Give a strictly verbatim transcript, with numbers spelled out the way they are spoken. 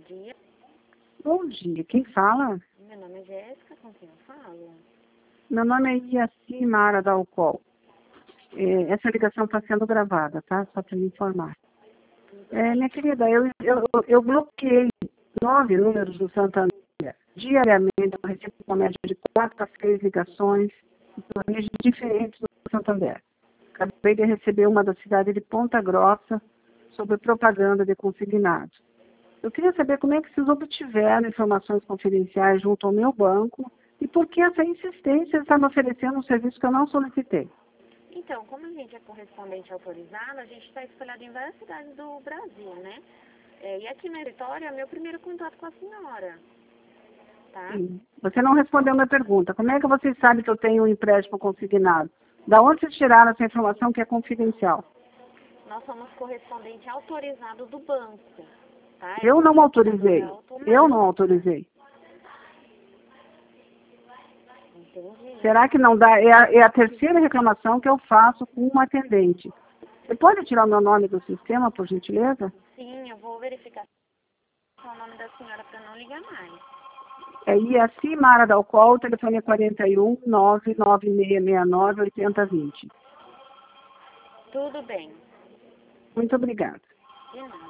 dia. Bom dia, quem fala? Meu nome é Jéssica, com quem eu falo? Meu nome é Iaci Mara da Alcol. É, essa ligação está sendo gravada, tá? Só para me informar. É, minha querida, eu, eu, eu bloqueei nove números do Santander. Diariamente eu recebo uma média de quatro a seis ligações de origem diferentes do Santander. Acabei de receber uma da cidade de Ponta Grossa sobre propaganda de consignados. Eu queria saber como é que vocês obtiveram informações confidenciais junto ao meu banco e por que essa insistência em estar me oferecendo um serviço que eu não solicitei. Então, como a gente é correspondente autorizado, a gente está espalhado em várias cidades do Brasil, né? É, e aqui na Vitória é meu primeiro contato com a senhora, tá? Sim. Você não respondeu a minha pergunta. Como é que vocês sabem que eu tenho um empréstimo consignado? Da onde vocês tiraram essa informação que é confidencial? Nós somos correspondente autorizado do banco, tá? Eu não autorizei. Eu não autorizei. Entendi. Será que não dá? É a, é a terceira reclamação que eu faço com um atendente. Você pode tirar o meu nome do sistema, por gentileza? Sim, eu vou verificar o nome da senhora para não ligar mais. É Iaci Mara da Alcol, o telefone é quarenta e um, nove nove seis seis nove, oito zero dois zero. Tudo bem. Muito obrigada. De nada.